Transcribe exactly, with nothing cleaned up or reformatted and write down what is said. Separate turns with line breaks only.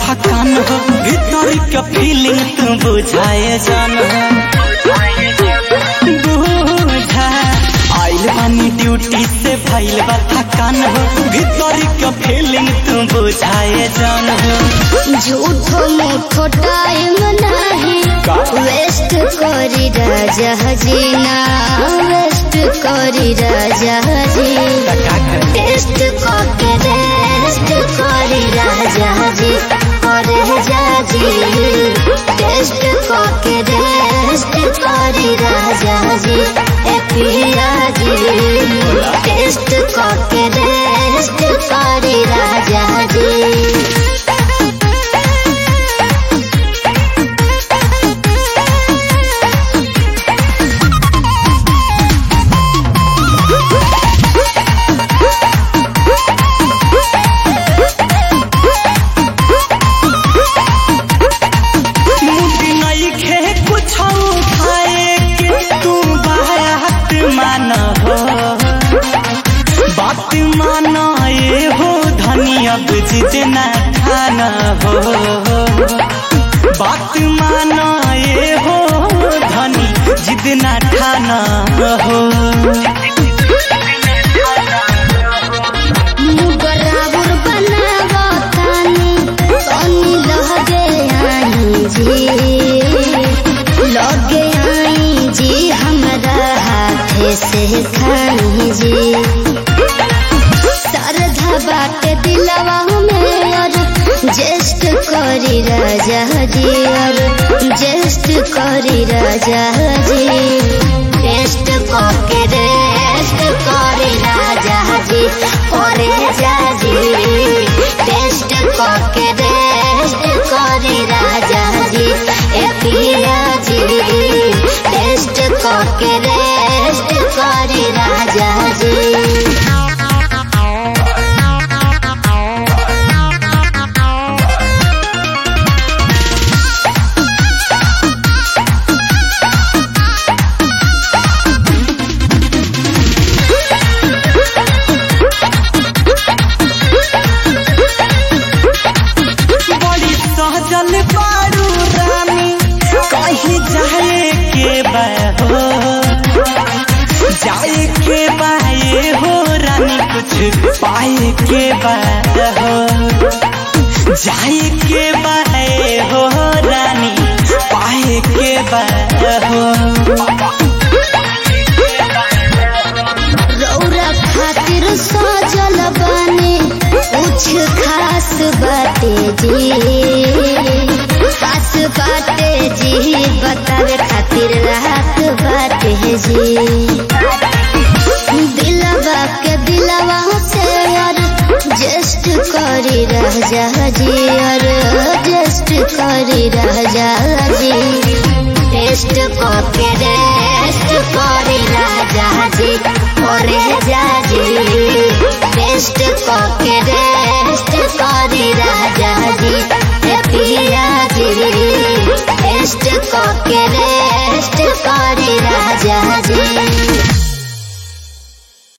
थकान हो भीतर का फीलिंग तू बुझाए जान बुझा आइल बानी ड्यूटी से भइल बा थकान हो भीतर का फीलिंग तू बुझाए जान
झूठो मूठो टाइम नहीं वेस्ट करी राजा जीना वेस्ट करी राजा जी टेस्ट करके रेस्ट करी राजा जी करे जाजी टेस्ट करके रेस्ट करी राजा जी ए पिया जी टेस्ट करके रेस्ट करी राजा जी। बात माना ये हो धनी अब जितना खाना हो बात माना ये हो धनी जितना खाना हो बराबर बनावा तानी तनी लगे आई जी लगे आई जी हमरा हाथे से खाई जी बाटे दिलवा में और जेस्ट करी राजा जी और जेस्ट करी राजा जी टेस्ट करके रेस्ट करी राजा जी करे जाजी टेस्ट करके रेस्ट करी राजा जी ए पिया जी टेस्ट करके रेस्ट करी राजा जी।
सहजल पारू रानी कहीं जाए के बा हो जाए के बाए हो रानी कुछ पाए के बा हो जाए के बाए हो रानी पाए के बा हो
रौरा खातिर सजल बानी कुछ खास बाटे जी खास बाटे जी बतावे खातिर रात बाटे जी दिलवा के दिलवा से और जस्ट करी राजा जी और जस्ट करी राजा जी टेस्ट करके रेस्ट करी राजा जी करे जाजी टेस्ट कर